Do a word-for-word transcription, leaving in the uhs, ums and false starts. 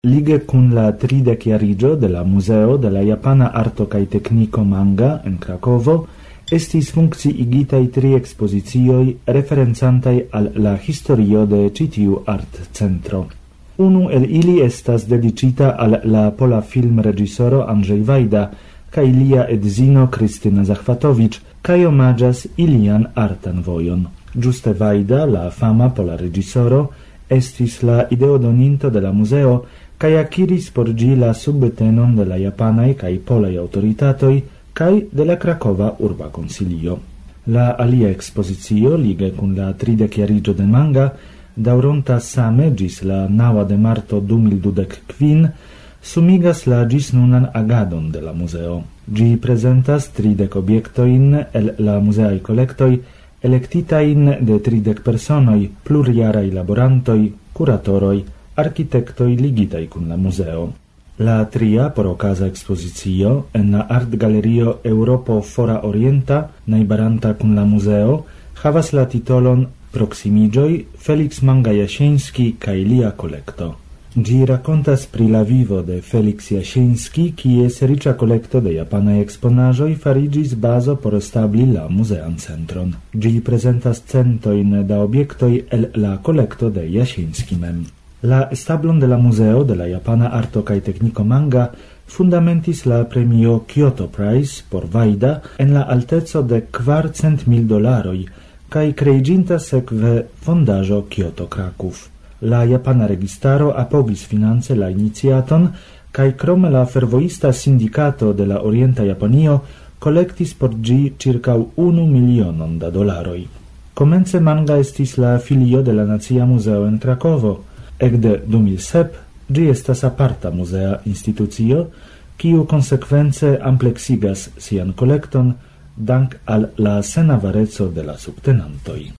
Lige kun la tridek-jarigio de la Museo de la Japana Arto kaj Tekniko Manga en Krakovo estis funkciigitaj tri ekspozicioj referencantaj al la historio de ĉi tiu art-centro. Unu el ili estas dedicita al la pola filmreĝisoro Andrzej Wajda kaj lia edzino Krystyna Zachwatowicz, kaj omaĝas ilian artan vojon. Ĝuste Wajda, la fama pola reĝisoro, estis la ideodoninto de la muzeo kaj akiris por ĝi la subtenon de la japanaj kaj polaj aŭtoritatoj kaj de la Krakova urba konsilio. La alia ekspozicio, lige kun la tridek-jarigio de manga, daŭronta same ĝis la naŭa de marto du mil dudek kvin, sumigas la ĝis nunan agadon de la muzeo. Ĝi prezentas tridek objektojn el la muzeaj kolektoj, elektitajn de tridek personoj, plurjaraj laborantoj, kuratoroj, arkitektoj ligitaj kun la muzeo. La tria por okaza ekspozicio en la artgalerio Europo Fora Orienta, najbaranta kun la muzeo, havas la titolon Proksimiĝoj Felix Manga Jasiński kaj lia kolekto. Ĝi rakontas pri la vivo de Felix Jasiński, kies riĉa kolekto de japanaj eksponaĵoj fariĝis bazo por establi la muzean centron. Ĝi prezentas centojn da objektoj el la kolekto de Jasiński mem. La establon de la Museo de la Japana Arto kaj Tekniko Manga fundamentis la premio Kyoto Prize por Wajda en la alteco de kvarcent mil dolaroj kaj kreiĝinta sekve fondaĵo Kyoto Kraków. La japana registaro apogis finance la iniciaton kaj krome la fervoista sindikato de la Orienta Japanio kolektis por ĝi ĉirkaŭ unu milionon da dolaroj. Komence manga estis la filio de la Nacia Muzeo en Krakovo. Ekde du mil sep ĝi estas aparta muzea institucio, kiu konsekvence ampleksigas sian kolekton dank al la senavareco de la subtenantoj.